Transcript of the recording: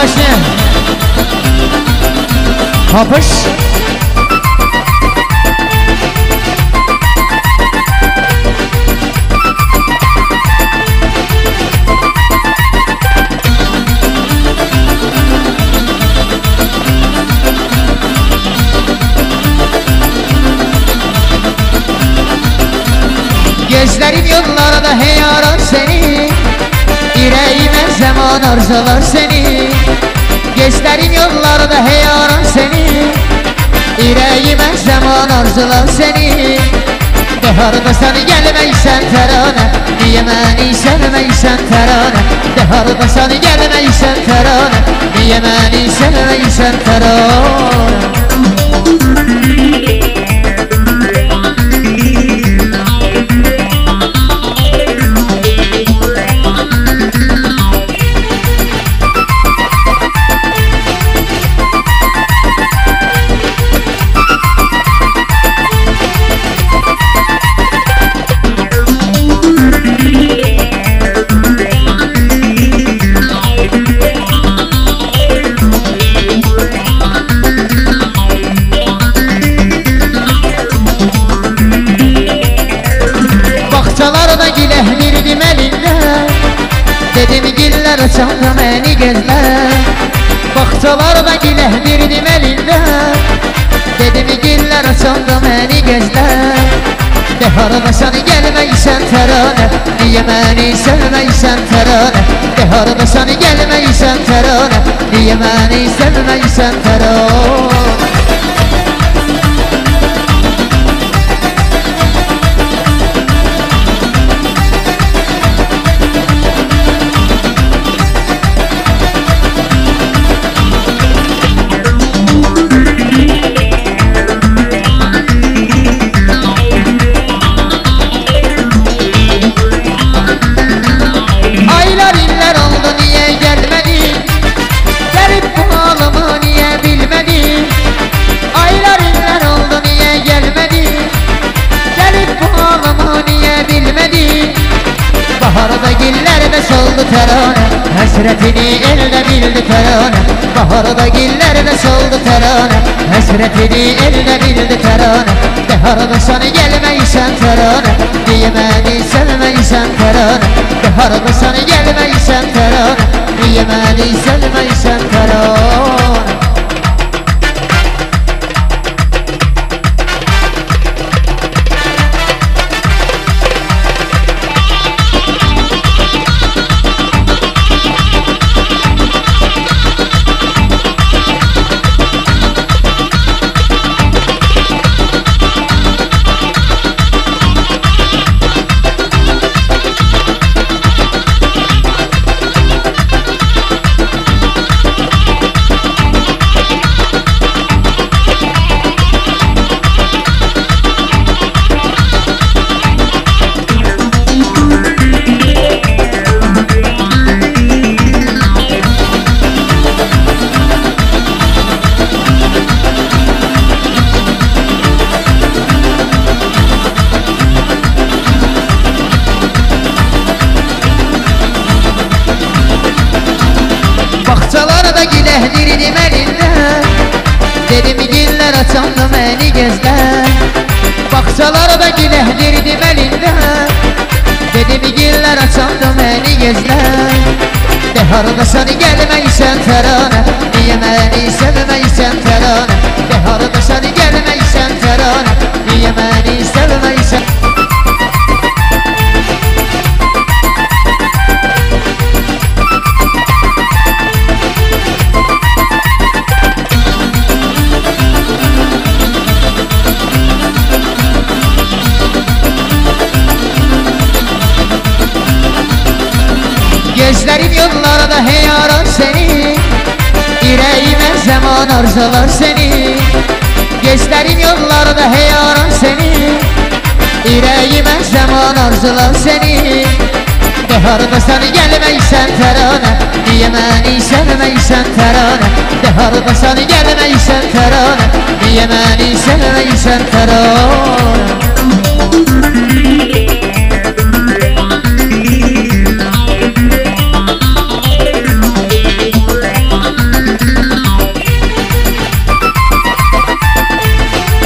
Kardeşim kapış. Gözlerim yollarda hey arar seni, yüreğime zaman arzular seni. Gözlerim yollarda hey arar seni, yüreğime zaman arzular seni. Deharda sen gelmeysen terane, niye beni sevmeysen terane. Deharda sen gelmeysen terane, niye beni sevmeysen terane. Bahçalarda gilehdirdim elinde, dedim giller açanda beni gezler. Bahçalarda gilehdirdim elinde, dedim giller açanda beni gezler. Deharda sen gelmeysen terane, niye beni sevmeysen terane. Deharda sen gelmeysen terane, niye beni sevmeysen terane. Baharda gillerde soldu terane, hasretini elde bildi terane. Baharda gillerde soldu terane, hasretini elde bildi terane. Deharda sana gelmeysen terane, niye beni sevmeysen terane. Deharda sana gelmeysen terane, niye beni sevmeysen terane. Bahçalarda gilehdirdim elinde, dedim giller açanda beni gezler. Bahçalarda gilehdirdim elinde, dedim giller açanda beni gezler. Deharda sen gelmeysen terane, niye beni sevmeysen terane. Deharda sen gelmeysen terane, niye beni sevmeysen. Gözlerim yollarda hey arar seni, yüreğime zaman arzular seni. Gözlerim yollarda hey arar seni, yüreğime zaman arzular seni. Deharda sen gelmeysen terane, niye beni sevmeysen terane. Deharda sen gelmeysen terane, niye beni sevmeysen terane.